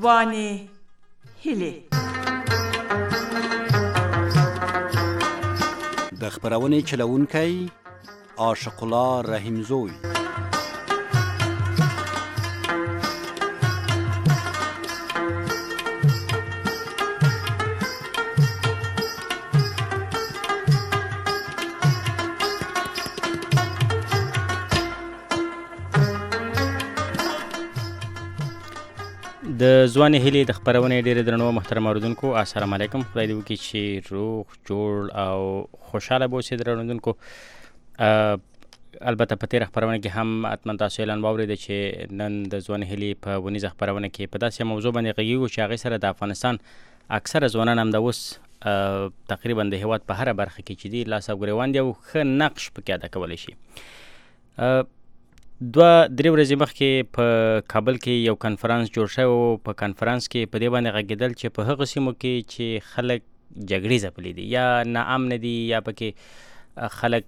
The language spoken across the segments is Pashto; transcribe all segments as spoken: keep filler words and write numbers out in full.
ځوانې هیلې. د خپرونې چلوونکی عاشق الله رحیمزوی. د ځوانې هیلې د خپرونې ډېر درنو محترم اوریدونکو، السلام علیکم. خدای دې وکړي چې روغ جوړ او خوشحاله به اوسئ درنو اوریدونکو. البته په تېره خپرونه کې هم حتما تاسو اعلان واورېده چې نن د ځوانې هیلې په ونیزه خپرونه کې په داسې موضوع باندې غږیږو چې هغې سره د افغانستان اکثره ځوانان همدا اوس تقریبا د هېواد په هره برخه کې چې دي لاس او ګرېوان دي او ښه نقش پکې ادا کولی شي. دوه درې ورځې مخکې په کابل کې یو کنفرانس جوړ شوی و. په کنفرانس کې په دې باندې غږېدل چې په هغو سیمو کې چې خلک جګړې ځپلي دي یا ناامنه دي یا پکې خلک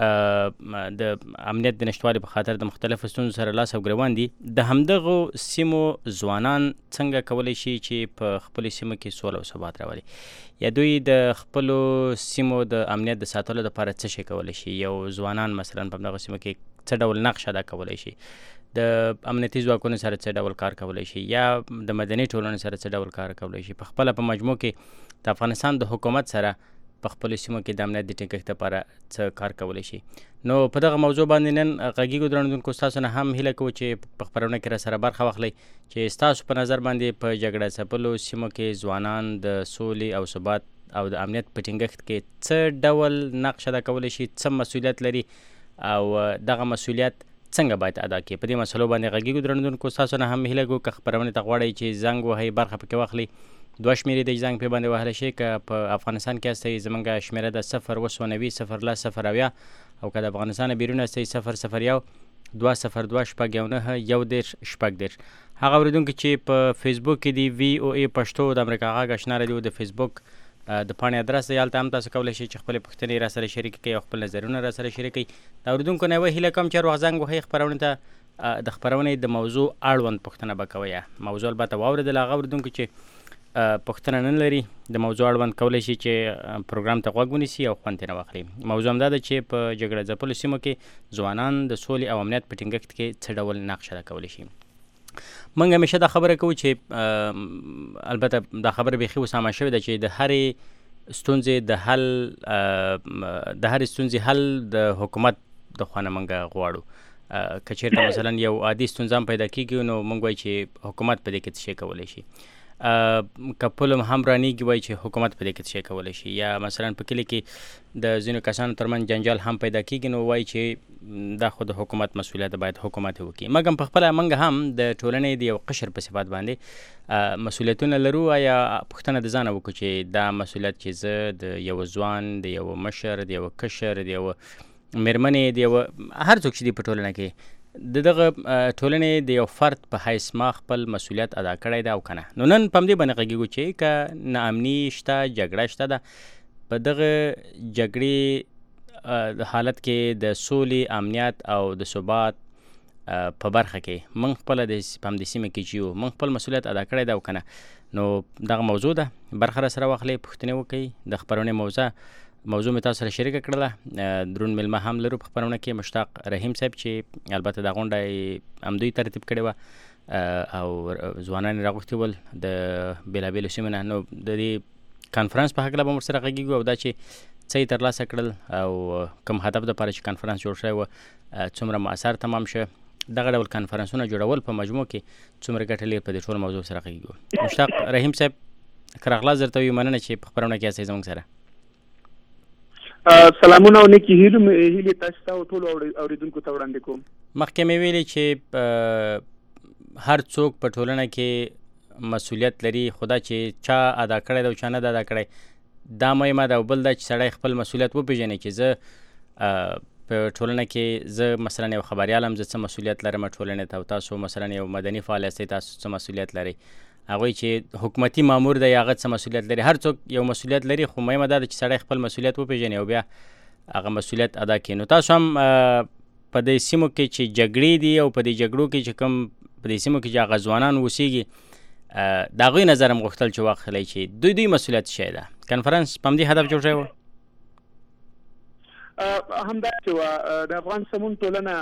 د امنیت د نشتوالي په خاطر د مختلفو ستونزو سره لاس او ګرېوان دي، د همدغو سیمو ځوانان څنګه کولی شي چې په خپلو سیمو کې سوله او ثبات راولي، یا دوی د خپلو سیمو د امنیت د ساتلو لپاره څه شي کولی شي. یو ځوانان مثلا په همدغو سیمو کې څه ډول نقش ادا کولی شي، د امنیتي ځواکونو سره څه ډول کار کولی شي، یا د مدني ټولنې سره څه ډول کار کولی شي. په خپله په مجموع کې د افغانستان د حکومت سره په خپلو سیمو کې د امنیت د ټینګښت لپاره څه کار کولی شي. نو په دغه موضوع باندې نن غږیږو درنو اوریدونکو. ستاسو نه هم هیله کوو چې په خپرونه کې راسره برخه واخلئ چې ستاسو په نظر باندې په جګړه ځپلو سیمو کې ځوانان د سولې او ثبات او د امنیت په ټینګښت کې څه ډول نقش ادا کولی شي، څه مسؤلیت لري او دغه مسؤلیت څنګه باید ادا کړي. په دې مسلو باندې غږیږو درنو اوریدونکو. ستاسو نه هم هیله کوو که خپرونې ته غواړئ چې زنګ وهئ، برخه پکې واخلئ، دوه شمېرې د زنګ پې باندې وهلی شي. که په افغانستان کې هستئ زموږ شمېره ده صفر اوه سوه نوي صفر لس صفر اویا، او که د افغانستان نه بیرون هستئ صفر صفر یو دوه صفر دوه شپږ یو نهه یو دېرش شپږ دېرش. هغه اورېدونکي چې په فیسبوک کې دي وي او ای پښتو د امریکا غږ اشنا راډیو د فیسبوک د پاڼې ادرس دی، هلته هم تاسو کولی شئ چې خپلې پوښتنې را سره شریکې کړئ او خپل نظرونه را سره شریک کړئ. د اورېدونکو نه یوه هیله کوم چې هر وخت زنګ وهئ خپرونې ته د خپرونې د موضوع اړوند پوښتنه به کوئ. موضوع البته واورېدل، هغه اورېدونکو چې پوښتنه نه لري د موضوع اړوند کولی شي چې پروګرام ته غوږ ونیسي او خوند ترې واخلي. موضوع همدا ده چې په جګړه ځپلو سیمو کې ځوانان د سولې او امنیت په ټینګښت کې څه ډول نقش ادا کولی شي. موږ همیشه دا خبره کوو چې البته دا خبره بیخي اوس عامه شوې ده چې د هرې ستونزې د حل د هرې ستونزې حل د حکومت د خوا نه موږ غواړو. که چېرته مثلا یو عادي ستونزه هم پیدا کېږي نو موږ وایو چې حکومت په دې کې څه شی کولی شي. که پل هم رانیږي وایي چې حکومت په دې کې څه شی کولی شي. یا مثلا په کلي کې د ځینو کسانو ترمنځ جنجال هم پیدا کېږي نو وایي چې دا خو د حکومت مسؤلیت باید حکومت یې وکړي. مګر په خپله موږ هم د ټولنې د یو قشر په صفت باندې مسؤلیتونه لرو. یا پوښتنه د ځانه وکړو چې دا مسؤلیت چې زه د یو ځوان، د یو مشر، د یو کشر، د یو مېرمنې، د یو هر څوک چې دی په ټولنه کې د دغه ټولنې د یو فرد په حیث ما خپل مسؤلیت ادا کړی ده او که نه. نو نن په همدې باندې غږیږو چې که ناامني شته، جګړه شته ده، په دغه جګړې حالت کې د سولې، امنیت او د ثبات په برخه کې موږ خپله د په همدې سیمه کې چې یو موږ خپل مسؤلیت ادا کړی ده او که نه. نو دغه موضوع ده، برخه را سره واخلئ، پوښتنې وکړئ. د خپرونې موضوع موضوع مې تاسو سره شریکه کړله. درون میلمه هم لرو په خپرونه کې، مشتاق رحیم صاحب چې البته دا غونډه همدوی ترتیب کړې وه او ځوانان یې راغوښتي ول د بېلابېلو سیمو نه. نو د دې کنفرانس په هکله به ورسره غږیږو او دا چې څه یې ترلاسه کړل او کوم هدف دپاره چې کنفرانس جوړ شوی و څومره مؤثر تمام شه، دغه ډول کنفرانسونه جوړول په مجموع کې څومره ګټه لري، په دې ټول موضوع سره غږیږو. مشتاق رحیم صاحب که راغلاست درته وي، مننه چې په خپرونه کې یاستئ زموږ سره. سلامونه او نیکې هیلې تاسو ته او ټولو اورېدونکو ته وړاندې کوم. مخکې مې ویلې چې هر څوک په ټولنه کې مسؤلیت لري، خو دا چې چا ادا کړی ده او چا نه ده ادا کړی دا مهمه ده. او بل دا چې سړی خپل مسؤلیت وپېژني چې زه په ټولنه کې زه مثلا یو خبریال هم، زه څه مسؤلیت لرم ټولنې ته، او تاسو مثلا یو مدني فعال یاستئ، تاسو څه مسؤلیت لرئ. هغوی چې حکومتي مامور دی هغه څه مسؤلیت لري. هر څوک یو مسؤلیت لري، خو مهمه دا ده چې سړی خپل مسؤلیت وپېژني او بیا هغه مسؤلیت ادا کړي. نو تاسو هم په دې سیمو کې چې جګړې دي او په دې جګړو کې چې کوم په دې سیمو کې چې هغه ځوانان اوسېږي د هغوی نظر هم غوښتل چې واخلئ چې دوی دوی مسؤلیت شی ده کنفرانس په همدې هدف جوړ شوی و همدا چې وه د افغان سمون ټولنه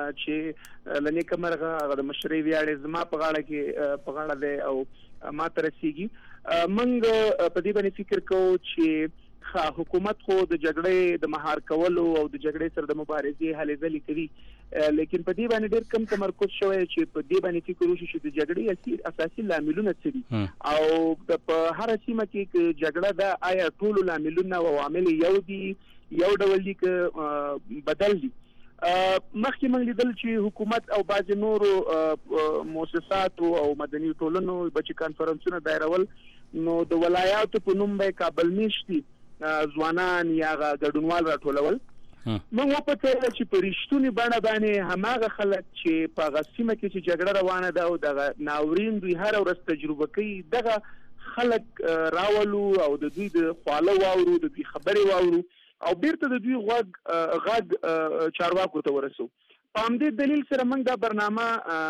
چې له نیکه مرغه هغه د مشرۍ ویاړې زما په غاړه کې په غاړه دی او ما ته رسیږي موږ په دې باندې فکر کوو چې حکومت خو د جګړې د مهار کولو او د جګړې سره د مبارزې هلې ځلې کوي لیکن په دې باندې ډېر کم تمرکز شوی چې په دې باندې فکر وشي چې د جګړې اساسي لاملونه څه دي او په هره سیمه کې جګړه ده آیا ټولو لاملونه او عوامل یو دي یو ډول دي که بدل دي مخکې موږ لیدل چې حکومت او بعضې نورو مؤسساتو او مدني ټولنو بچي کانفرنسونه دایرول نو د ولایاتو په نوم به کابل میشتي ځوانان یا ګډونوال راټولول موږ وپوښتل چې په رښتونې بڼه باندې هماغه خلک چې په هغه سیمه کې چې جګړه روانه ده او دغه ناورین دوی هره ورځ تجربه کوي دغه خلک راولو او د دوی د خواله واورو د دوی خبرې واورو او بیرته د دوی غوږ غږ چارواکو ته ورسو په همدې دلیل سره موږ دا برنامه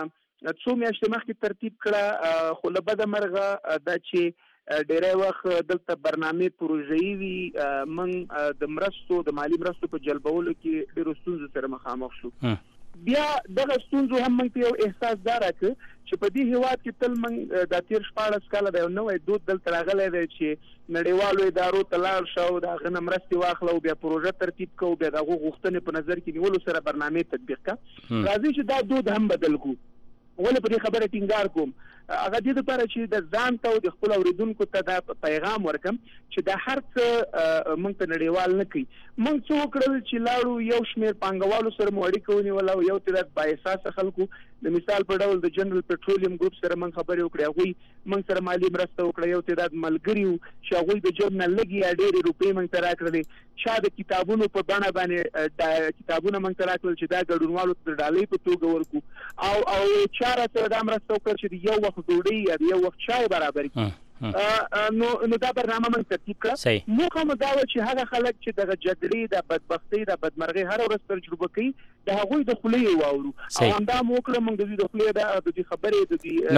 څو میاشتې مخکې ترتیب کړه خو له بده مرغه دا چې ډېری وخت دلته برنامې پروژه‌ایي وي موږ د مرستو د مالي مرستو په جلبولو کې ډېرو ستونزو سره مخامخ شو بیا دغه ستونزو هم موږ ته یو احساس دا راکړ چې په دې هېواد کې تل موږ د تېر شپاړس کاله د یو نوی دود دلته راغلی دی چې نړیوالو ادارو ته لاړ شو د هغه نه مرستې واخله او بیا پروژه ترتیب کړو بیا د هغو غوښتنې په نظر کې نیولو سره برنامې تطبیق کړه راځئ چې دا دود هم بدل کړو ولې په دې خبره ټینګار کوم هغه دې دپاره چې د ځان ته او د خپلو اورېدونکو ته دا پیغام ورکړم چې دا هر څه موږ ته نړیوال نه کوي موږ څه وکړل چې لاړو یو شمېر پانګوالو سره مو اړیکه ونیوله او یو تعداد بااحساسه خلکو د مثال په ډول د جنرال پټرولیم ګروپ سره موږ خبرې وکړې هغوی موږ سره مالي مرسته وکړه یو تعداد ملګري وو چې هغوی د جیب نه لږې یا ډېرې روپۍ موږ ته راکړلې چا د کتابونو په بڼه باندې کتابونه موږ ته راکړل چې دا ګډونوالو ته د ډالۍ په توګه ورکړو او او چا راته دا مرسته وکړه چې د یو وخت ډوډۍ یا د یو وخت چای برابر کړي نو نو دا برنامه موږ ترتیب کړه موخه مو دا وه چې هغه خلک چې دغه جګړې د بدبختۍ د بدمرغۍ هره ورځ تجربه کوي د هغوی د خولې واورو او همدا مو وکړه موږ د دوی د خولې د دوی خبرې د دوی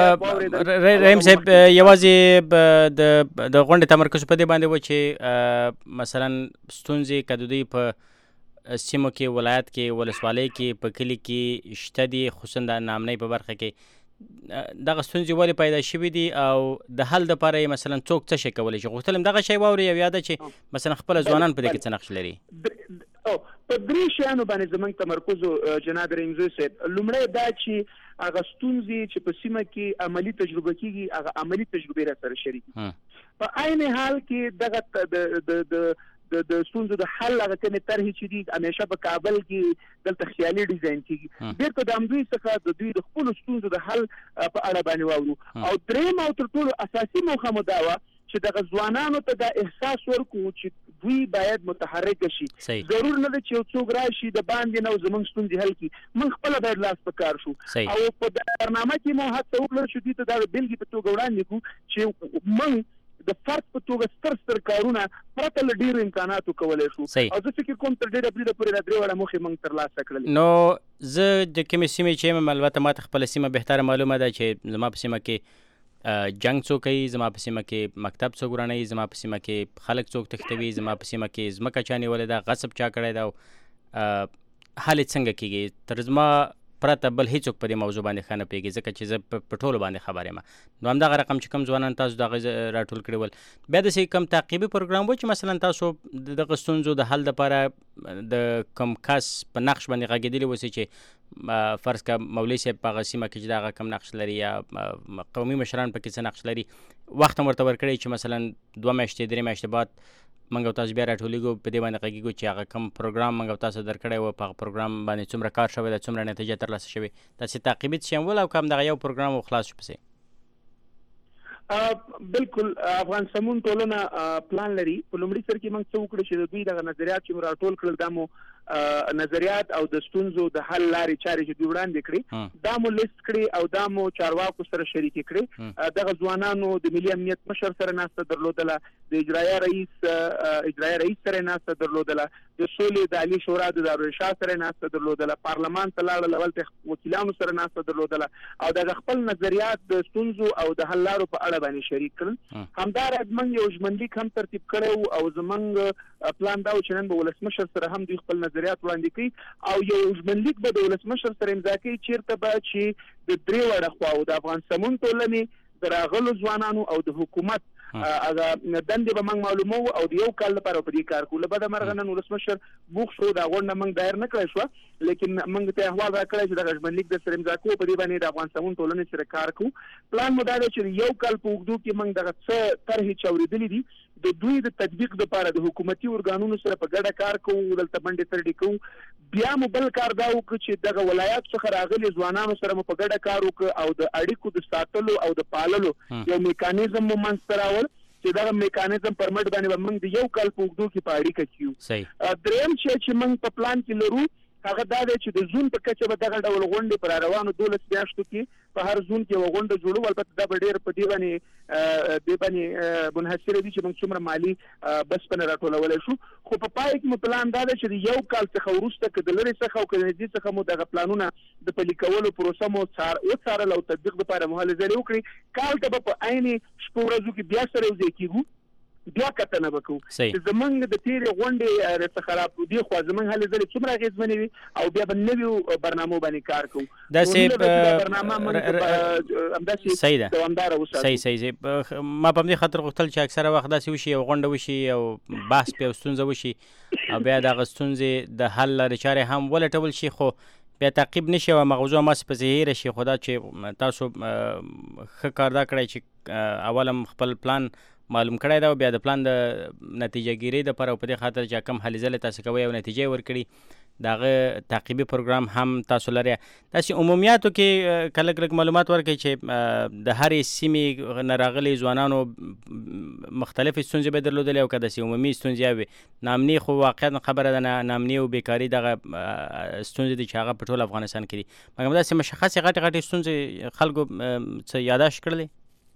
نو رحیم صاحب یوازې د غونډې تمرکز په دې باندې و چې مثلا ستونزې که د دوی په سیمو کې ولایت کې ولسوالۍ کې په کلي کې شته دي خصوصا د ناامنۍ په برخه کې دغه ستونزې ولې پیدا شوي دي او د حل دپاره یې مثلا څوک څه شی کولی شي غوښتل هم دغه شی واوري او یا ده چې مثلا خپله ځوانان په دې کې څه نقش لري په درې شیانو باندې زموږ تمرکز جناب رحیمزی صاحب لومړی دا چې هغه ستونزې چې په سیمه کې عملي تجربه کېږي هغه عملي تجربې را سره شریک په عین حال کې دغه د د د د ستونزو د حل هغه کومې طرحې چې دي همیشه په کابل کې دلته خیالي ډیزاین کېږي بېرته د همدوی څخه د دوی د خپلو ستونزو د حل په اړه باندې واورو او درېیم او تر ټولو اساسي موخه مو دا وه چې دغه ځوانانو ته دا احساس ورکړو چې دوی باید متحرکه شي ضرور نه ده چې یو څوک راشي د باندې نه او زموږ ستونزې حل کړي موږ خپله باید لاس په کار شو او په برنامه کې مو هڅه وکړه چې دوی ته دا د بېلګې په توګه وړاندې کړو چې موږ د فرد په توګه ستر ستر کارونه پرته له ډېرو امکاناتو کولی شو او زه فکر کوم تر ډېره بریده پورې دا درې واړه موخې موږ ترلاسه کړلې نو زه د کومې سیمې چې یم البته ماته خپله سیمه بهتره معلومه ده چې زما په سیمه کې جنګ څوک کوي زما په سیمه کې مکتب څوک ورانوي زما په سیمه کې خلک څوک تښتوي زما په سیمه کې ځمکه چا نیولې ده غصب چا کړی ده او حل یې څنګه کېږي تر زما پرته بل هیڅوک په دې موضوع باندې ښه نه پوهېږي ځکه چې زه په ټولو باندې خبر یم نو همدغه رقم چې کوم ځوانان تاسو د هغه راټول کړي ول بیا داسې کوم تعقیبي پروګرام و چې مثلا تاسو د دغه ستونزو د حل دپاره د کوم کس په نقش باندې غږېدلي اوسئ چې فرض که مولوي صاحب په هغه سیمه کې چې د هغه کم نقش لري یا قومي مشران پکې څه نقش لري وخت هم ورته ورکړی چې مثلا دوه میاشتې درې میاشتې بعد موږ او تاسو بیا راټولېږو په دې باندې غږېږو چې هغه کوم پروګرام موږ او تاسو درکړی و په هغه پروګرام باندې څومره کار شوی ده څومره نتیجه ترلاسه شوې داسې تعقیبي څه شی ول او که همدغه یو پروګرام و خلاص شو پسې بالکل افغان سمون ټولنه پلان لري په لومړي سر کې موږ څه وکړو چې د دوی دغه نظریات چې موږ راټول کړل دا مو نظریات او د ستونزو د حل لارې چارې چې دوی وړاندې کړي دا مو لیست کړي او دا مو چارواکو سره شریک کړي. دغه ځوانانو د ملي امنیت مشر سره ناسته درلودله، د اجرایه رئیس اجرایه رئیس سره ناسته درلودله، د سولې د عالی شورا د دارالرشاد سره ناسته درلودله، پارلمان ته لاړل، اول ته وکیلانو سره ناسته درلودله او د خپل نظریات د ستونزو او د حل لارو په اړه باندې شریک کړل. همدارس موږ یو ژمنلیک هم ترتیب کړو او زموږ پلان دا و چې نن به ولسمشر سره هم دوی خپل نظریات وړاندې کړي او یو ژمنلیک به د ولسمشر سره امضا کوي چیرته به چې د درې واړه خواو د افغان سمون ټولنې د راغلو ځوانانو او د حکومت هغه دندې به موږ معلومو او د یو کال لپاره په دې کار کوو. له بده مرغه نن ولسمشر بوخ شو، دا غونډه موږ دایر نه کړی شوه، لیکن موږ ته احوال راکړی چې دغه ژمنلیک د سره امضا کوو، په دې باندې د افغان سمون ټولنې سره کار کوو. پلان مو دا دی چې یو کال په اوږدو کې موږ دغه څه طرحې چې اورېدلې دي د دوی د تطبیق لپاره د حکومتي ارګانونو سره په ګډه کار کوو، دلته منډې ترډې کوو. بیا مو بل کار دا وکړو چې دغه ولایت څخه راغلي ځوانانو سره مو په ګډه کار وکړو او د اړیکو د ساتلو او د پاللو یو میکانیزم مو منځته راوړ چې دغه میکانیزم پر مټ باندې موږ د یو کال په اوږدو کې په اړیکه کیو. دریم شی چې موږ په پلان کې لرو هغه دا دی چې د زون په کچه به دغه ډول غونډې پر روانو دولس میاشتو کې په هر زون کې یو غونډه جوړو. البته دا به ډېر په دې باندې دې باندې منحصره دي چې موږ څومره مالي بسپنه راټولولی شو، خو په پای کې مو پلان دا دی چې د یو کال څخه وروسته که د لرې څخه او که د نږدې څخه مو دغه پلانونه د پلي کولو پروسه مو وڅارل او تطبیق دپاره مو هلې ځلې وکړي. کال ته به په عین شپو ورځو کې بیا سره یوځای کېږو، بیا کتنه وکړو چې زمونږ د تیرې غونډې څخه راپدې خوا زمونږ هلې ځلې څومره اغېزمنې وي او بیا به نویو برنامو باندې کار کوو. صحیح ده، دوامداره وساتو. صحیح صحیح ما په همدې خاطر غوښتل چې اکثره وخت داسې وشي یو غونډه وشي او بحث پې یو ستونزه وشي او بیا دغه ستونزې د حل لارې چارې هم ولټول شي خو بیا تعقیب نشي او مغزو ماسې په ظهیره شي. خو دا چې تاسو ښه کار دا کړی چې اول هم خپل پلان معلوم کړی دا او بیا د پلان د نتیجه ګیرۍ دپاره او په دې خاطر چې کوم هلې ځلې تاسو کوئ او نتیجه یې ورکړي د هغه تعقیبي پروګرام هم تاسو لرئ. داسې عمومیاتو کې که لږ لږ معلومات ورکړئ چې د هرې سیمې نه راغلي ځوانانو مختلفې ستونزې به درلودلې او که داسې عمومي ستونزې وي ناامني خو واقعیت خبره ده، ناامني او بیکاري دغه ستونزې دي چې هغه په ټول افغانستان کې دي، مګر داسې مشخصې غټې غټې ستونزې خلکو څه یاداشت کړلې؟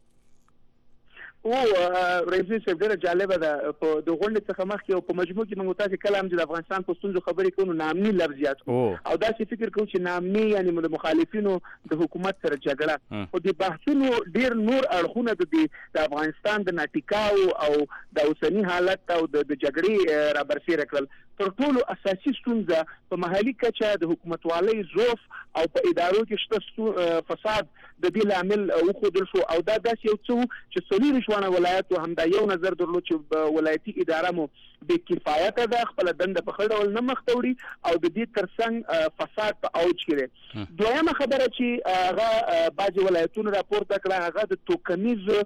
او رئیس صاحب ډېره جالبه ده، په د غونډې څخه مخکې او په مجموع کې موږ تاسې کله هم چې د افغانستان په ستونزو خبرې کوو نو ناامني لفظ یاد کړو او داسې فکر کوو چې ناامني یعنې د مخالفینو د حکومت سره جګړه، خو د بحثونو ډېر نور اړخونه د افغانستان د ناټیکاو او د اوسني حالت او د جګړې رابرسېره کړل. تر ټولو اساسي ستونزه په محلي کچه د حکومتوالۍ ضعف او په ادارو کې شته فساد د دې لامل وښودل شو او دا داسې یو څه چې څلور شوانه ولایتو همدا یو نظر درلود چې ولایتي اداره مو بې کفایته ده، خپله دنده په ښه ډول نه مخته وړي او د دې ترڅنګ فساد په اوج کې دی. دویمه خبره چې هغه بعضې ولایتونو راپورته کړه هغه د توکمیز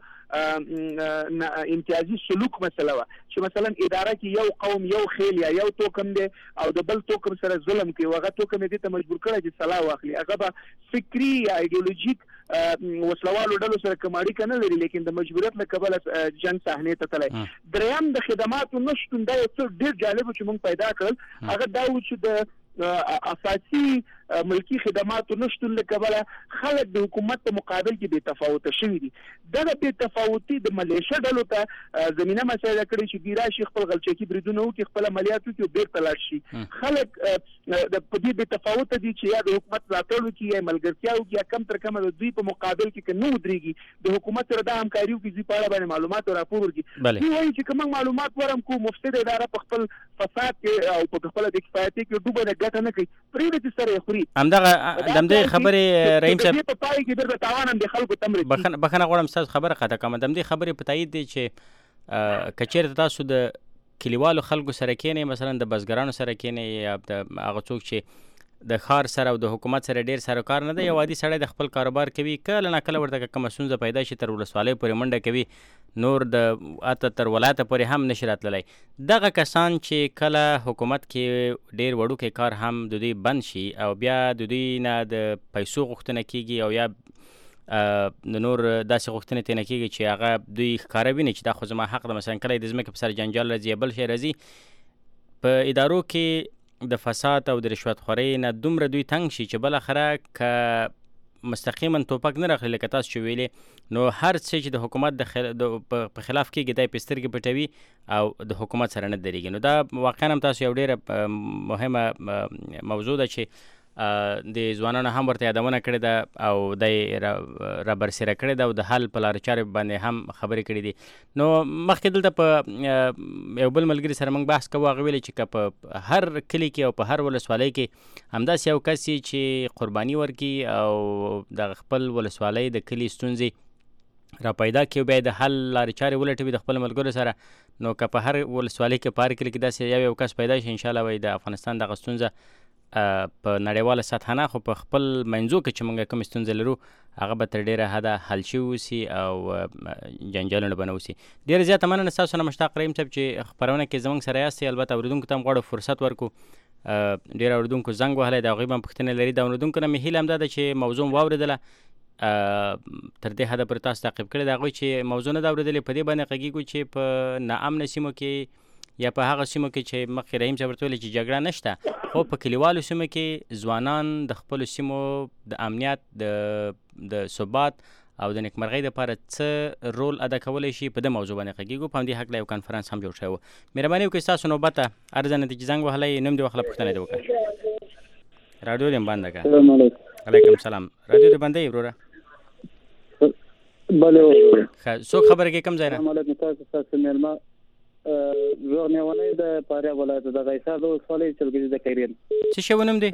امتیازي سلوک مسله وه چې مثلا اداره کې یو قوم یو خیل یا یو توکم دی او د بل توکم سره ظلم کوي او هغه توکم یې دې ته مجبور کړی چې سلا واخلي، هغه به فکري یا ایډیولوژیک وسلوالو ډلو سره کوم اړیکه نه لري لیکن د مجبوریت له کبله جنګ صحنې ته تللی. دریم د خدماتو نشتون دا یو څه ډېر جالب چې موږ پیدا کړل هغه دا و چې د اساسي ملکی خدماتو نشتون له کبله خلک د حکومت په مقابل کې بې تفاوته شوي دي. دغه بې تفاوتي د ملیشه ډلو ته زمینه مسایده کړې چې دوی راشي خپل غلچکي بریدونه وکړي، خپل عملیات وکړي او بېرته لاړ شي. خلک په دې بې تفاوته دي چې یا د حکومت ملاتړ وکړي یا ملګرتیا وکړي یا کم تر کمه د دوی په مقابل کې که نه ودرېږي د حکومت سره دا همکاري وکړي دوی په اړه باندې معلومات او راپور ورکړي. دوی وایي چې که موږ معلومات ورم کوو مفسده اداره په خپل فساد کې او په خپله بې کفایتۍ کې ډوبه ده، ګټه نه کوي، پرېږده چې سره یې خوري. همدغه دمدې خبرې رحیم صاحب په پای کې بیرته تاوان هم د خلکو ته مرسي. بخښنه غواړم ستاسو خبره قطع کوم. دمدې خبرې په تایید دی چې که چېرته تاسو د کلیوالو خلکو سره کېنئ، مثلا د بزګرانو سره کېنئ یا د هغه څوک چې د ښار سره او د حکومت سره ډېر سره کار نه دی، یو عادي سړی د خپل کاروبار کوي، کله ناکله ورته کومه ستونزه پیدا شي تر ولسوالۍ پورې منډه کوي، نور د حتی تر ولایته پورې هم نشي راتللی. دغه کسان چې کله حکومت کې ډېر وړوکی کار هم د دوی بند شي او بیا د دوی نه د پیسو غوښتنه کېږي او یا د نور داسې غوښتنې ترېنه کېږي چې هغه دوی ښکاره ویني چې دا خو زما حق ده، مثلا کله د ځمکې په سر جنجال راځي یا بل شی راځي، په ادارو کې د فساد او د رشوت خورۍ نه دومره دوی تنګ شي چې بالاخره که مستقیما توپک نه راخلي لکه تاسو چې ویلې نو هر څه چې د حکومت د خل... په خلاف کېږي دی په سترګې پټوي او د حکومت سره نه درېږي. نو دا واقعا هم تاسو یو ډېره مهمه موضوع ده چې د ځوانانو هم ورته یادونه کړې ده او دی را برسېره کړې ده او د حل په لارې چارې باندې هم خبرې کړې دي. نو مخکې دلته په یو بل ملګري سره موږ بحث کوو، هغه ویلې چې که په هر کلي کې او په هر ولسوالۍ کې همداسې یو کس چې قرباني ورکړي او د خپل ولسوالۍ د کلي ستونزې را پیدا کړي او بیا د حل لارې چارې ولټوي د خپل ملګرو سره، نو که په هر ولسوالۍ کې په هر کلي کې داسې یو یو کس پیدا شي انشاءالله وایي د افغانستان دغه ستونزه په نړیواله سطحه نه خو په خپل منځو کې چې موږ کومې ستونزې لرو هغه به تر ډېره حده حل شوي اوسي او جنجالونه به نه اوسي. ډېره زیاته مننه ستاسو نه مشتاق رحیم صاحب چې خپرونه کې زموږ سره یاستئ. البته اورېدونکو ته هم غواړو فرصت ورکړو، ډېر اورېدونکو زنګ وهلی د هغوی به هم پوښتنې لري. د اورېدونکو نه مې هیله همدا ده چې موضوع م واورېدله، تر دې حده پورې تاسو تعقیب کړی د هغوی چې موضوع نه ده اورېدلې. په دې باندې غږېږو چې په ناامنه سیمو کې یا په هغه سیمو کې چې مخکې رحیم صاحب ورته ویلې چې جګړه نشته، خو په کلیوالو سیمو کې ځوانان د خپلو سیمو د امنیت د د ثبات او د نیکمرغۍ دپاره څه رول ادا کولی شي په دې موضوع باندې غږېږو. په همدې هکله یو کنفرانس هم جوړ شوی و. مهرباني وکړئ ستاسو نوبت ته هر ځای نه دې چې زنګ وهلی نوم دې وخله پوښتنه دې وکړه. راډیو دې هم بنده کړه. علیکم سلام. راډیو دې بندوي وروره؟ بله. ښه، څوک خبره کوي کوم ځای نه؟ السلام علیکم. تاسو ستاسو مېلمه روغ نیونی د فاریاب ولایت د غیسار د ولسوالۍ چلګزي د کیرین. څه شی و نوم دی؟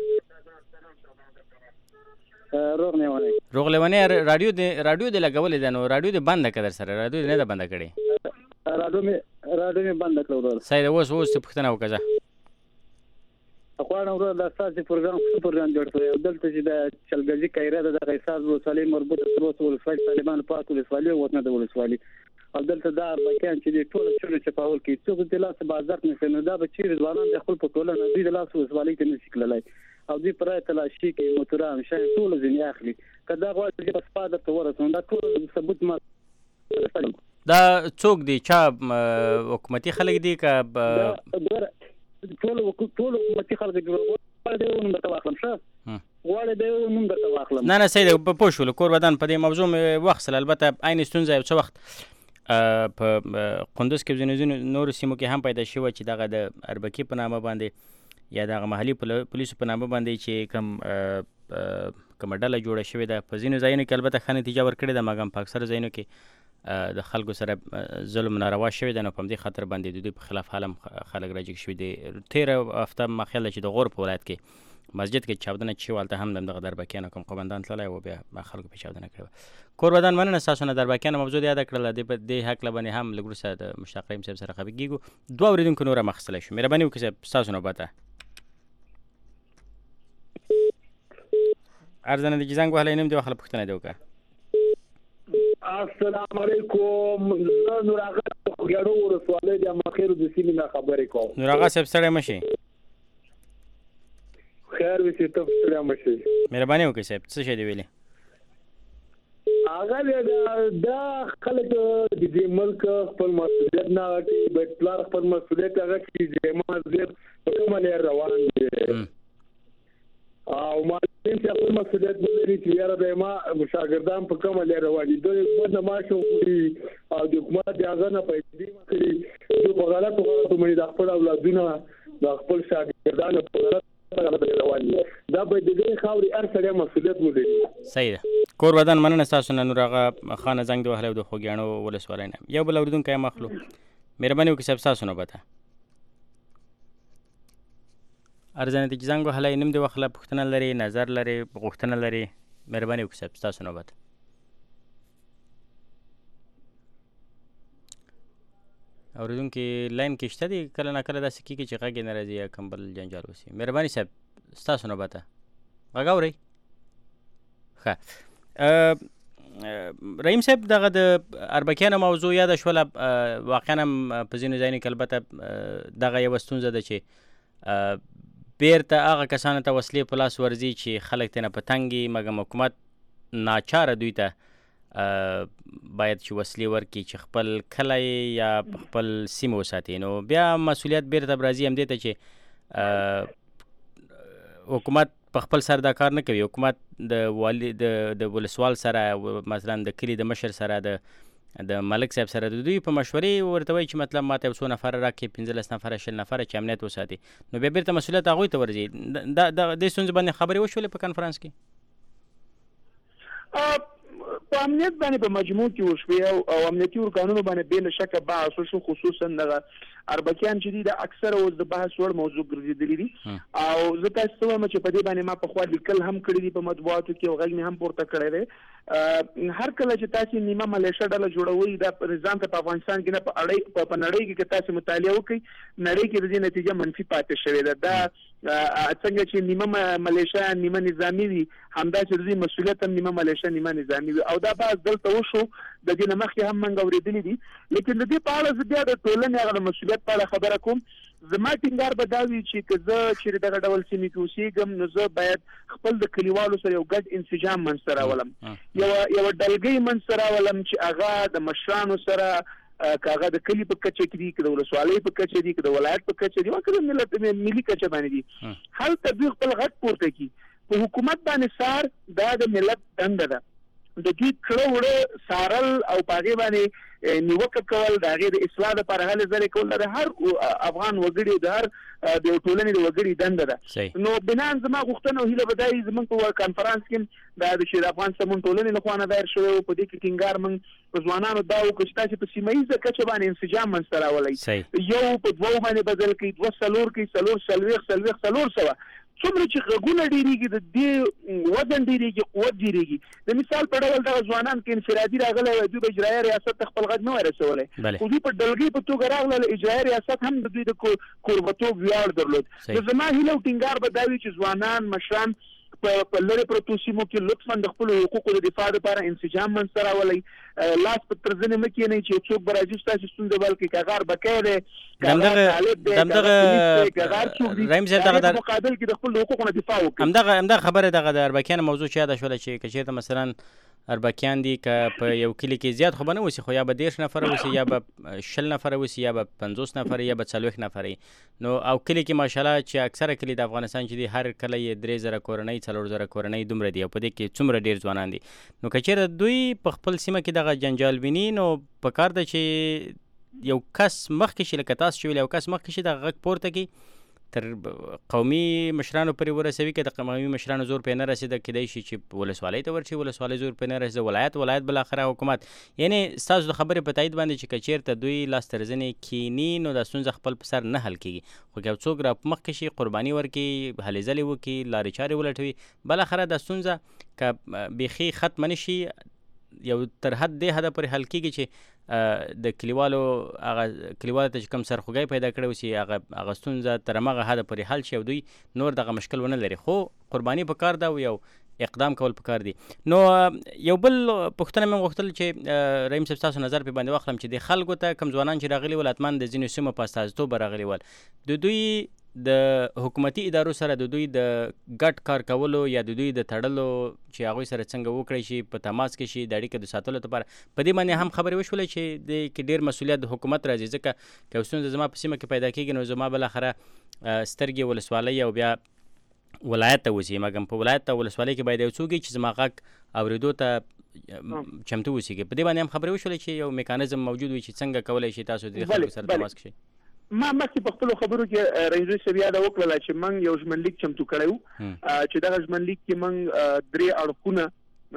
روغ نیونی. روغ لیونی. راډیو دې راډیو دې لګولې ده، نو راډیو دې بنده کړه در سره؟ راډیو دې نه ده بنده کړې؟ راډیو مې راډیو مې بنده کړه ورور. صحیح ده. اوس اوس څه پوښتنه وکړه زه غواړم ورور دا ستاسې پروګرام ښه پروګرام جوړ کړی او دلته چې د چلګزي کیره د غیسار ولسوالۍ مربوطه تر اوسه ولسوالۍ طالبانو پاک ولسوالۍ او وطنه د ولسوالۍ او دلته دا اربکیان چې د ټوله چلو چپاول کوي څوک د لاسه بازار نه کوي، نو دا به چیرې ځوانان د خپل په ټولنه دوی د لاسه ولسوالۍ ته نشي تللی او دوی پرای تلاشي کوي، موټران شاید ټول ځینې اخلي. که دا غواړي چې په سپا درته ورسوم دا ټول ثبوت ما دا څوک دی؟ چا حکومتي خلک دي که ټول ټول حکومتي خلک دي؟ غواړي دی نوم درته واخلم. ښه غواړي دی نوم درته واخلم. نه نه صحیح ده. پوه شولو. کور ودان په دې موضوع مې واخیستل. البته عین ستونزه یو څه وخت په قندوز کې ځینو ځینو نورو سیمو کې هم پیدا شوه چې دغه د اربکي په نامه باندې یا دغه محلي پولیسو په نامه باندې چې کوم کومه ډله جوړه شوې ده په ځینو ځایونو کې البته ښه نتیجه ورکړې ده، مګر په اکثره ځایونو کې د خلکو سره ظلم ناروا شوی ده. نو په همدې خاطر باندې د دوی په خلاف حال هم خلک راجګ شوي دي. تېره هفته ما خیال ده چې د غور په ولایت کې مسجد کې چاودنه چې شوه هلته هم دغه دربکیانو کوم قومندان تللی و بیا خلکو پرې چاودنه کړې وه. کور ودان مننه ستاسو نه دربکیانو موضوع دې یاده کړله. دې هکله باندې هم لږ وروسته د مشتاق رحیم صاحب سره غږېږو. دوه اورېدونکو نور هم اخیستلی شو. مهرباني وکړئ صاحب ستاسو نوبت ته هر ځای نه دې چې زنګ وهلی نوم دې وخله پوښتنه دې وکړه. السلام علیکم. زه نور آغا خوږیاڼو ولسوالۍ د مخیرو د سیمې نه خبرې کوم. نور آغا صاحب ستړی مه شئ. خیر وي چې ته ستړی مه شئ. مهرباني وکړئ صاحب څه شی دې ویلې؟ هغه دا خلک د دې ملک خپل مسؤلیت نه اخلي، بیت پلار خپل مسؤلیت هغه چې زما زیر په کومه لار روان دي او معلم چې خپل مسؤلیت نه لري چې یاره د ما شاګردان په کومه لار روان دي. دوی خپل معاش ورکوي او د حکومت د هغه نه پیسې مخلي دوی په غلطو غلطو باندې د خپل اولادونه د خپل شاګردانو په غلط دا باید د دې خاورې هر سړی مسؤلیت ولري. صحیح ده. کور ودان مننه ستاسو نه. نور هغه خانه زنګ دې وهلی و د خوږیاڼو ولسوالۍ نه. یو بل اورېدونکی هم اخلو. مهرباني وکړئ صاحب ستاسو نوبت ته هر ځای نه دې چې زنګ وهلی نوم دې وخله پوښتنه لري نظر لري غوښتنه لري. مهرباني وکړئ صاحب ستاسو نوبت. اورېدونکي لاین کې شته دي؟ کله نه کله داسې کېږي چې غږ یې نه راځي یا کوم بل جنجال وسي. مهرباني صاحب ستاسو نوبت ته غږ اورئ؟ ښه. رحیم صاحب دغه د اربکیانو موضوع یاده شوله. واقعا هم په ځینو ځایونو کې البته دغه یوه ستونزه ده چې بیرته هغه کسانو ته وسلې په لاس ورځي چې خلک ترې نه په تنګ وي، مګر حکومت ناچاره دوی ته باید چې وسلې ورکړي چې خپل کلی یا خپل سیمه وساتي. نو بیا مسؤلیت بیرته راځي همدې ته چې حکومت په خپل سر دا کار نه کوي. حکومت د والي د د ولسوال سره مثلا د کلي د مشر سره د د ملک صاحب سره د دوی په مشورې ورته وایي چې مطلب ماته یو څو نفره راکړي، پنځلس نفره شل نفره چې امنیت وساتي، نو بیا بیرته مسؤلیت هغوی ته ورځي. دا د دې ستونزې باندې خبرې وشولې په کنفرانس کې؟ په امنیت باندې په مجموع کې وشوې او امنیتي ارګانونو باندې بې له شکه بحث وشو، خصوصا دغه اربکیان چې دي د اکثره اوس د بحث وړ موضوع ګرځېدلي دي. او زه تاسو ته وایم چې په دې باندې ما پخوا لیکل هم کړي دي په مطبوعاتو کې او غږ مې هم پورته کړی دی. هر کله چې تاسو نیمه ملیشه ډله جوړوئ دا نظام ته په افغانستان کې نه په اړۍ په نړۍ کې که تاسو مطالعه وکړئ، نړۍ کې د دې نتیجه منفي پاتې شوې ده. دا څنګه چې نیمه ملیشه نیمه نظامي وي، همداسې د دې مسؤلیت هم نیمه ملیشه نیمه نظامي وي. او دا بحث دلته وشو، د دې نه مخکې هم موږ اورېدلي دي. لیکن د دې په اړه زه بیا د ټولنې هغه د مسؤلیت په اړه خبره کوم. زما ټینګار به دا وي چې که زه چېرې دغه ډول سیمې کې اوسېږم، نو زه باید خپل د کلیوالو سره یو ګډ انسجام منځته راولم، یوه یوه ډلګۍ منځته راولم چې هغه د مشرانو سره که هغه د کلي په کچه کې دي، که د ولسوالۍ په کچه دي، که د ولایت په کچه دي، که د ملت ملي کچه باندې دي، هلته دوی خپل غږ پورته کړي. په حکومت باندې سار دا د ملت دنده ده، د دوی کړه وړه سارل او په هغې باندې نیوکه کول، د هغې د اصلاح دپاره هلې ځلې کول د هر افغان وګړي د هر د یو ټولنې د وګړي دنده ده. نو بنان زما غوښتنه او هیله به دا وي زموږ په کنفرانس کې دا د شیر افغان سمون ټولنې له خوا نه دایر شوی و، په دې کې ټینګار موږ په ځوانانو دا وکړو چې تاسې په سیمه ییزه کچه باندې انسجام منځته راولئ، یو په دوو باندې بدل کړئ، دوه څلور کړئ، څلور څلوېښت څلوېښت څلور سوه څومره چې غږونه ډېرېږي د دې وزن ډېرېږي، قوت ډېرېږي. د مثال په ډول دغه ځوانان کې انفرادي راغلی وای، دوی به اجرایه ریاست ته خپل غږ نه وای رسولی، خو دوی په ډلګۍ په توګه راغلل، اجرایه ریاست هم د دوی د کوربتوب ویاړ درلود. نو زما هیله او ټینګار به دا وي چې ځوانان مشران په لرې پرتو سیمو کې لطفا د خپلو حقوقو د دفاع لپاره انسجام منځته راولئ، لاس په ترزنې مه کښېنئ چې څوک به راځي ستاسې ستونزه بل کړي، که هغه اربکی دی، که هغه طالب دی، که هغه پولیس دی، که هغه هر څوک دي، د هغې په مقابل کې د خپلو حقوقو نه دفاع وکړي. همدغه همدغه خبره دغه د اربکیانو موضوع چې یاده شوله چې که چېرته مثلا اربکیان دي که په یو کلي کې زیات خو به نه اوسي، خو یا به دېرش نفره اوسي، یا به شل نفره اوسي، یا به پنځوس نفره، یا به څلوېښت نفره. نو او کلي کې ماشاءالله چې اکثره کلي د افغانستان چې دي هر کله یې درې زره کورنۍ څلور زره کورنۍ دومره دي، او په دې کې څومره ډېر ځوانان دي. نو که چېرته دوی په خپل سیمه کې دغه جنجال ویني، نو پکار ده چې یو کس مخکې شي، لکه تاسو چې ویل یو کس مخکې شي دغه غږ پورته کړي، تر قومي مشرانو پورې ورسوي. که د قومي مشرانو زور پرې نه رسېده، کیدای شي چې ولسوالۍ ته ورشي، ولسوالۍ زور پرې نه رسېده، ولایت ولایت بالاخره حکومت. یعنې ستاسو د خبرې په تایید باندې چې که چېرته دوی لاس ترزنې کیني، نو دا ستونزه خپل په سر نه حل کېږي، خو که یو څوک را مخکې شي، قرباني ورکړي، هلې ځلې وکړي، لارې چارې ولټوي، بالاخره دا ستونزه که بیخي ختمه نه شي، یو تر حد دې حده پورې حل کېږي چې د کلیوالو هغه کلیوالو ته چې کوم سرخوږی پیدا کړی اوسي، هغه هغه ستونزه تر همغه حده پورې حل شي او دوی نور دغه مشکل ونه لري. خو قرباني پکار ده او یو اقدام کول پکار دي. نو یو بل پوښتنه مې غوښتل چې رحیم صاحب ستاسو نظر پرې باندې واخلم چې د خلکو ته کوم ځوانان چې راغلي ول، حتما د ځینو سیمو په استازیتوب راغلي ول، د دوی د حکومتي ادارو سره د دوی د ګډ کار کولو یا د دوی د تړلو چې هغوی سره څنګه وکړی شي، په تماس کې شي، د اړیکې د ساتلو لپاره، په دې باندې هم خبرې وشولې چې د کې ډېر مسؤلیت د حکومت راځي. ځکه که یو ستونزه زما په سیمه کې پیدا کېږي، نو زما بالاخره سترګې ولسوالۍ او بیا ولایت ته اوسي، مګم په ولایت ته ولسوالۍ کې باید یو څوک چې زما غږ اورېدو ته چمتو اوسېږي. په دې باندې هم خبرې وشولې چې یو میکانیزم موجود وي چې څنګه کولی شي تاسو د خلکو سره تماس کې شئ. ما مخکې په خپلو خبرو کې رئیس صاحب یاده وکړله چې موږ یو ژمنلیک چمتو کړی و، چې دغه ژمنلیک کې موږ درې اړخونه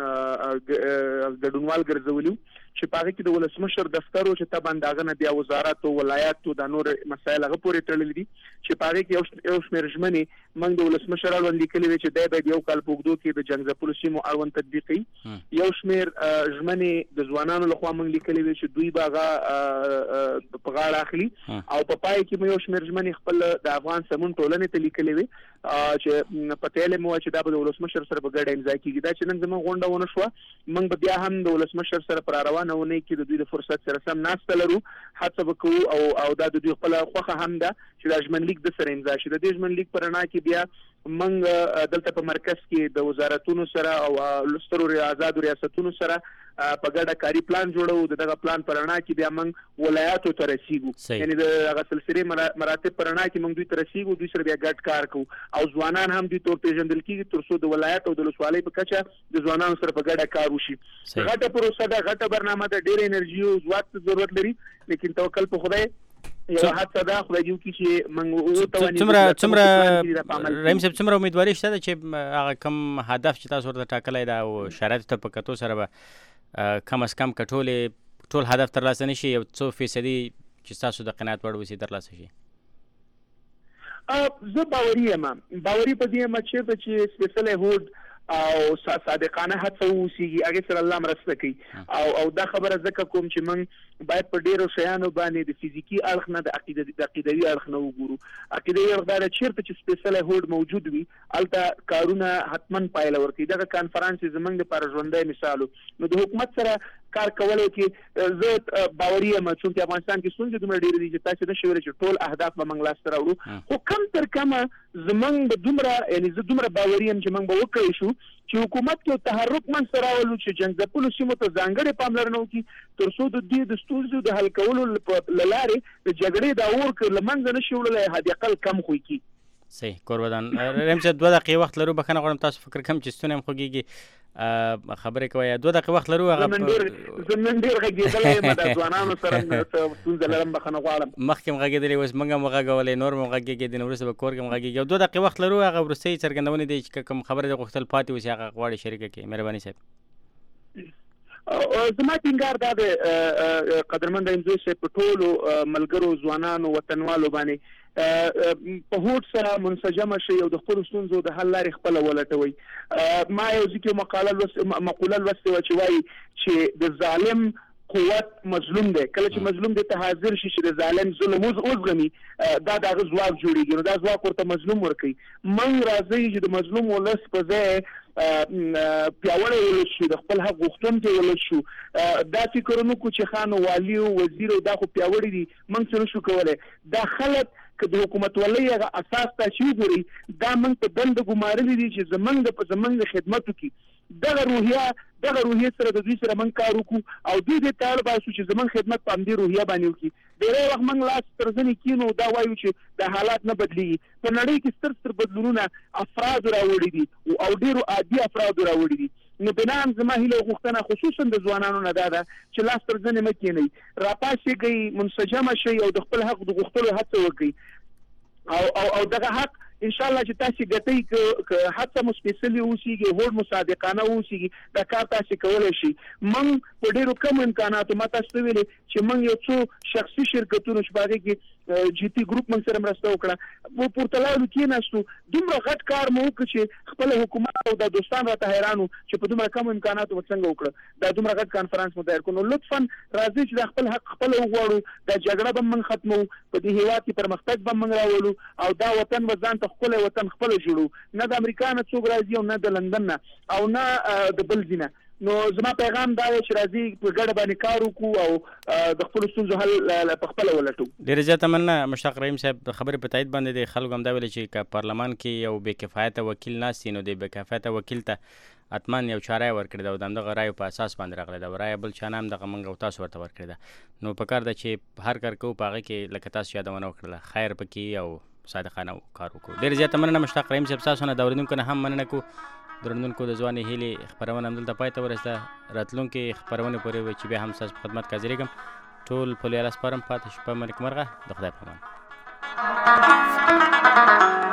ګډونوال ګرځولي وو، چې په هغې کې د ولسمشر دفتر و چې طبعا د هغه نه بیا وزارت و ولایت و دا نور مسایل هغه پورې تړلي دي، چې په هغې کې یو شمېر ژمنې موږ د ولسمشر اړوند لیکلي وې چې دی باید یو کال په اوږدو کې د جنګ ځپلو سیمو اړوند تطبیق کړي. یو شمېر ژمنې د ځوانانو لخوا موږ لیکلي وې چې دوی به هغه په غاړه اخلي، او په پای کې مو یو شمېر ژمنې خپل د افغان سمون ټولنې ته لیکلي وې، چې پته یې مو چې دا به د ولسمشر سره په ګډه امضا کېږي. دا چې نن زموږ غونډه ونه شوه، موږ به بیا هم د ولسمشر سره پر روانه ونې کې د دوی د فرصت سره سم ناسته لرو، هڅه به کوو او او دا د دوی خپله خوښه هم ده چې دا ژمنلیک د سره امضا شي. د دې ژمنلیک په رڼا کې بیا موږ دلته په مرکز کې د وزارتونو سره او سترو آزادو ریاستونو سره په ګډه کاری پلان جوړو. دغه پلان پر رڼا کې بیا موږ ولایاتو ته رسیږو، یعنی د هغه سلسله مراتب پر رڼا کې موږ دوی ته رسیږو، دوی سره بیا ګډ کار کوو او ځوانان هم دوی تور پیژندل کیږي تر څو د ولایت او د ولسوالۍ په کچه د ځوانانو سره په ګډه کار وشي. غټه پروسه ده، غټه برنامه ده، ډېر انرژي او ځواک ضرورت لري، لیکن توکل په خدای یو هڅه ده خدای دې وکړي چې موږ وتوانیږو. څومره څومره رحیم صاحب څومره امیدواري شته چې هغه کم هدف چې تاسو ورته ټاکلی ده او شرایطو ته په کتو سره به کم از کم که ټولې ټول هدف ترلاسه نه شي، یو څو فیصدي چې ستاسو د قناعت وړ وسي ترلاسه شي؟ زه باوري یم باوري په دې یم چې چې سپیشلی هوډ او صادقانه هڅه وسیږي، هغه سره الله مرسته کوي. او او دا خبره ځکه کوم چې موږ باید په ډیرو شیانو باندې د فزیکی اړخ نه د عقیده د عقیدوي اړخ نه وګورو. عقیدوي اړخ دا چیرته چې سپیشلی هوډ موجود وي البته کارونه حتما پایله ورکوي. دغه کانفرنس زموږ لپاره ژوندی مثال نو د حکومت سره کار کولو کې زه باوري یم چې افغانستان کې څومره دومره ډیر دي چې تاسو نشئ ویلی چې ټول اهداف به موږ لاسته راوړو، خو کم تر کمه زموږ د دومره یعنی زه دومره باوري یم چې موږ به وکړی شو چې حکومت کې تحرک منځته راولو چې جنګځپلو سیمو ته ځانګړې پاملرنه وکړي تر څو د دې د ستونزو د حل کولو له لارې د جګړې دا اور که له منځه نه شي وړلی حد اقل کم خوی کړي. صحیح کوربدان. رحیم صاحب دوه دقیقې وخت لرو، بخښنه غواړم تاسو فکر کوم چې ستونی هم خوږېږي، خبرې کوئ. دوه دقیقې وخت لرو. هغه زه نن ډېر غږېدلی یم د ځوانانو سره ستونزه لرم، بخښنه غواړم. مخکې هم غږېدلی، اوس موږ هم وغږولی، نور هم غږېږي، نو وروسته به کور کې هم غږېږي. دوه دقیقې وخت لرو، هغه وروستۍ څرګندونې دی چې کوم خبرې دې غوښتل پاتې اوسي هغه غواړې شریکه کړي. مهرباني صاحب. زما ټینګار دا دی قدرمند انځور صاحب په ټولو ملګرو ځوانانو وطنوالو باندې په هوډ سره منسجمه شي او د خپلو ستونزو د حل لارې خپله ولټوئ. ما یو ځکه مقاله مقوله لوستې وه چې وایي چې د ظالم قوت مظلوم دی، کله چې مظلوم دی ته حاضر شي چې د ظالم ظلم وزغمي دا د هغه ځواک جوړېږي، نو دا ځواک ورته مظلوم ورکوي. موږ راځئ چې د مظلوم ولس په ځای پیاوړی ولس شو، د خپل حق غوښتونکی ولس شو. دا فکر ونه کړو چې خان او والي او وزیر او دا خو پیاوړي دي، موږ څه نشو کولی. دا خلک که د حکومتولۍ هغه اساس ته چې وګورئ دا موږ په دنده ګمارلي دي چې زموږ په زموږ خدمت وکړي. دغه روحیه دغه روحیه سره د دوی سره موږ کار وکړو او دوی دې ته اړ باسو چې زموږ خدمت په همدې روحیه باندې وکړي. ډېری وخت موږ لاس تر زنې کینو دا وایو چې دا حالات نه بدلیږي. په نړۍ کې ستر ستر بدلونونه افرادو راوړي دي او ډېرو عادي افرادو راوړي دي. نو بنام زما هیله او غوښتنه خصوصا د ځوانانو نه دا ده چې لاس تر زنې مه کینئ، راپاڅېږئ، منسجمه شئ او د خپل حق د غوښتلو هڅه وکړئ. او او او دغه حق ان شاء الله چې تاسو ګټئ که هڅه مو سپیشلي اوسیږي، هوډ مو صادقانه اوسیږي، دا کار تاسو کولی شي. موږ په ډېرو کم امکاناتو ما تاسو ته ویلې چې موږ یو څو شخصي شرکتونو چې په هغې کې جي ټي ګروپ موږ سره مرسته وکړه، پورته لاړو کېناستو، دومره غټ کار مو وکړه چې خپل حکومت او دا دوستان راته حیران وو چې په دومره کم امکاناتو به څنګه وکړه، دا دومره غټ کانفرنس مو تیار کړو. نو لطفا راځئ چې دا خپل حق خپله وغواړو، دا جګړه به موږ ختمو، په دې هېواد کې پرمختګ به موږ راولو او دا وطن به ځان ته ښکلی وطن خپله جوړو، نه د امریکا نه څوک راځي او نه د لندن نه او نه د بل ځای نه. نو زما پیغام دا دی چې راځي په ګډه باندې کار وکړو او د خپلو ستونزو حل په خپله ولټو. ډېره زیاته مننه مشتاق رحیم صاحب. د خبرې په تایید باندې د خلکو هم دا ویلي چې که پارلمان کې یو بې کفایته وکیل ناست وي نو د بې کفایته وکیل ته حتما یو چا رایه ورکړې ده او د همدغه رایو په اساس باندې راغلی ده او رایه بل چا نه هم دغه موږ او تاسو ورته ورکړې ده. نو په کار ده چې هر کار کوو په هغې کې لکه تاسو یادونه وکړله خیر پکې او صادقانه کار وکړو. ډېر زیاته مننه مشتاق رحیم صاحب. تاسو نه د اورېدونکو نه هم مننه کوو. درنونکو د ځوانې هیلې خپرونه همدلته پای ته ورسېده. راتلونکې خپرونې پورې وي چې بیا هم ستاسو په خدمت کې حاضرېږم. ټول په لویه لاس سپارم. پاتې شپه مو نیکمرغه. د خدای په امان.